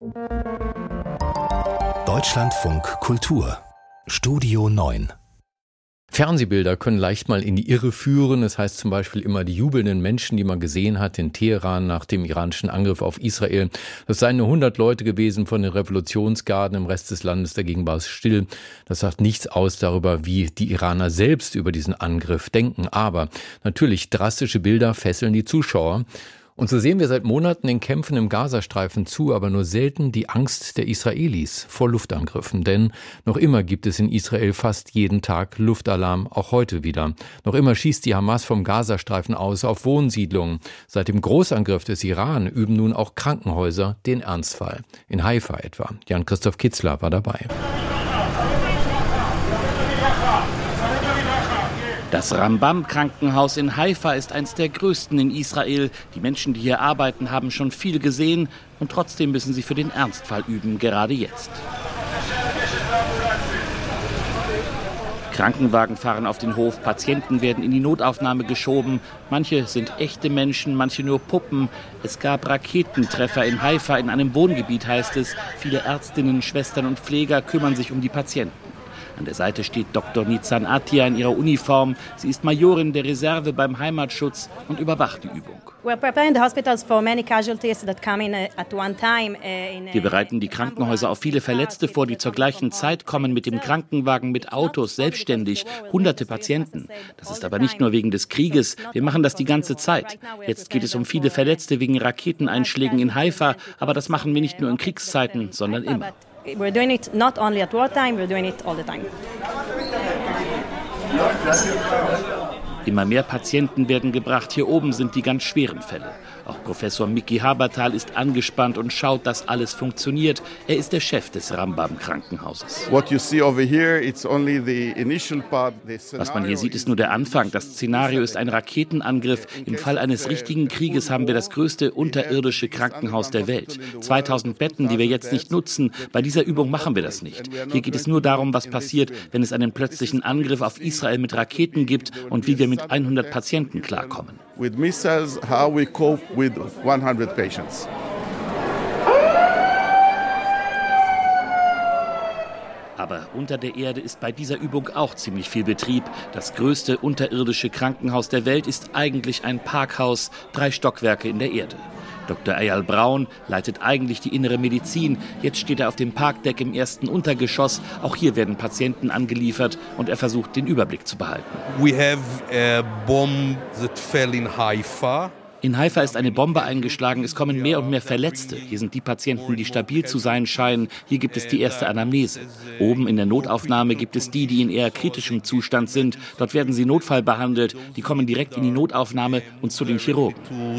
Deutschlandfunk Kultur Studio 9. Fernsehbilder können leicht mal in die Irre führen. Das heißt zum Beispiel immer die jubelnden Menschen, die man gesehen hat in Teheran nach dem iranischen Angriff auf Israel. Das seien nur 100 Leute gewesen von den Revolutionsgarden. Im Rest des Landes dagegen war es still. Das sagt nichts aus darüber, wie die Iraner selbst über diesen Angriff denken. Aber natürlich, drastische Bilder fesseln die Zuschauer. Und so sehen wir seit Monaten den Kämpfen im Gazastreifen zu, aber nur selten die Angst der Israelis vor Luftangriffen. Denn noch immer gibt es in Israel fast jeden Tag Luftalarm, auch heute wieder. Noch immer schießt die Hamas vom Gazastreifen aus auf Wohnsiedlungen. Seit dem Großangriff des Iran üben nun auch Krankenhäuser den Ernstfall. In Haifa etwa. Jan-Christoph Kitzler war dabei. Das Rambam-Krankenhaus in Haifa ist eines der größten in Israel. Die Menschen, die hier arbeiten, haben schon viel gesehen und trotzdem müssen sie für den Ernstfall üben, gerade jetzt. Krankenwagen fahren auf den Hof, Patienten werden in die Notaufnahme geschoben. Manche sind echte Menschen, manche nur Puppen. Es gab Raketentreffer in Haifa, in einem Wohngebiet heißt es. Viele Ärztinnen, Schwestern und Pfleger kümmern sich um die Patienten. An der Seite steht Dr. Nizan Atia in ihrer Uniform. Sie ist Majorin der Reserve beim Heimatschutz und überwacht die Übung. Wir bereiten die Krankenhäuser auf viele Verletzte vor, die zur gleichen Zeit kommen mit dem Krankenwagen, mit Autos, selbstständig, hunderte Patienten. Das ist aber nicht nur wegen des Krieges, wir machen das die ganze Zeit. Jetzt geht es um viele Verletzte wegen Raketeneinschlägen in Haifa, aber das machen wir nicht nur in Kriegszeiten, sondern immer. We're doing it not only at wartime, we're doing it all the time. Immer mehr Patienten werden gebracht. Hier oben sind die ganz schweren Fälle. Auch Professor Miki Habertal ist angespannt und schaut, dass alles funktioniert. Er ist der Chef des Rambam-Krankenhauses. Was man hier sieht, ist nur der Anfang. Das Szenario ist ein Raketenangriff. Im Fall eines richtigen Krieges haben wir das größte unterirdische Krankenhaus der Welt. 2000 Betten, die wir jetzt nicht nutzen. Bei dieser Übung machen wir das nicht. Hier geht es nur darum, was passiert, wenn es einen plötzlichen Angriff auf Israel mit Raketen gibt und wie wir mit 100 Patienten klarkommen. With missiles, how we cope with 100 patients. Aber unter der Erde ist bei dieser Übung auch ziemlich viel Betrieb. Das größte unterirdische Krankenhaus der Welt ist eigentlich ein Parkhaus, 3 Stockwerke in der Erde. Dr. Eyal Braun leitet eigentlich die innere Medizin. Jetzt steht er auf dem Parkdeck im 1. Untergeschoss. Auch hier werden Patienten angeliefert und er versucht, den Überblick zu behalten. We have a bomb that fell in Haifa. In Haifa ist eine Bombe eingeschlagen. Es kommen mehr und mehr Verletzte. Hier sind die Patienten, die stabil zu sein scheinen. Hier gibt es die erste Anamnese. Oben in der Notaufnahme gibt es die, die in eher kritischem Zustand sind. Dort werden sie notfallbehandelt. Die kommen direkt in die Notaufnahme und zu den Chirurgen.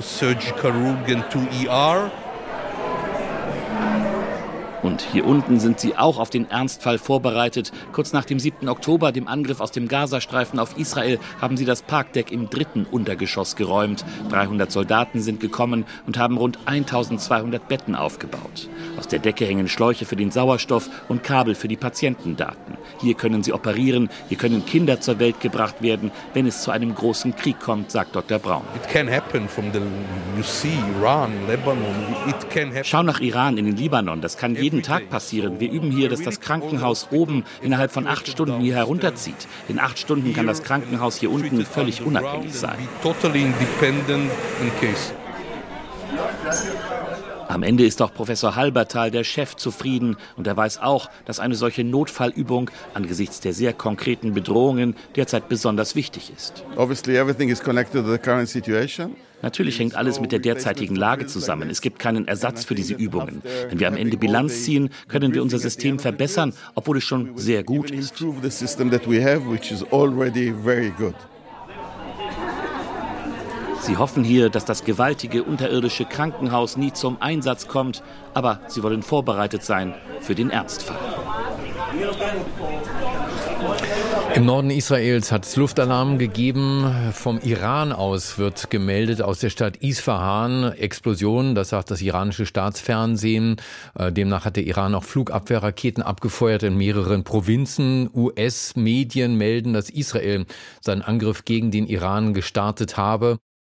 Und hier unten sind sie auch auf den Ernstfall vorbereitet. Kurz nach dem 7. Oktober, dem Angriff aus dem Gazastreifen auf Israel, haben sie das Parkdeck im 3. Untergeschoss geräumt. 300 Soldaten sind gekommen und haben rund 1200 Betten aufgebaut. Aus der Decke hängen Schläuche für den Sauerstoff und Kabel für die Patientendaten. Hier können sie operieren, hier können Kinder zur Welt gebracht werden, wenn es zu einem großen Krieg kommt, sagt Dr. Braun. Schau nach Iran, in den Libanon, das kann jeden Tag passieren. Wir üben hier, dass das Krankenhaus oben innerhalb von 8 Stunden hier herunterzieht. In 8 Stunden kann das Krankenhaus hier unten völlig unabhängig sein. Am Ende ist auch Professor Halbertal, der Chef, zufrieden und er weiß auch, dass eine solche Notfallübung angesichts der sehr konkreten Bedrohungen derzeit besonders wichtig ist. Natürlich hängt alles mit der derzeitigen Lage zusammen. Es gibt keinen Ersatz für diese Übungen. Wenn wir am Ende Bilanz ziehen, können wir unser System verbessern, obwohl es schon sehr gut ist. Sie hoffen hier, dass das gewaltige unterirdische Krankenhaus nie zum Einsatz kommt, aber sie wollen vorbereitet sein für den Ernstfall. Im Norden Israels hat es Luftalarm gegeben. Vom Iran aus wird gemeldet aus der Stadt Isfahan. Explosionen, das sagt das iranische Staatsfernsehen. Demnach hat der Iran auch Flugabwehrraketen abgefeuert in mehreren Provinzen. US-Medien melden, dass Israel seinen Angriff gegen den Iran gestartet habe.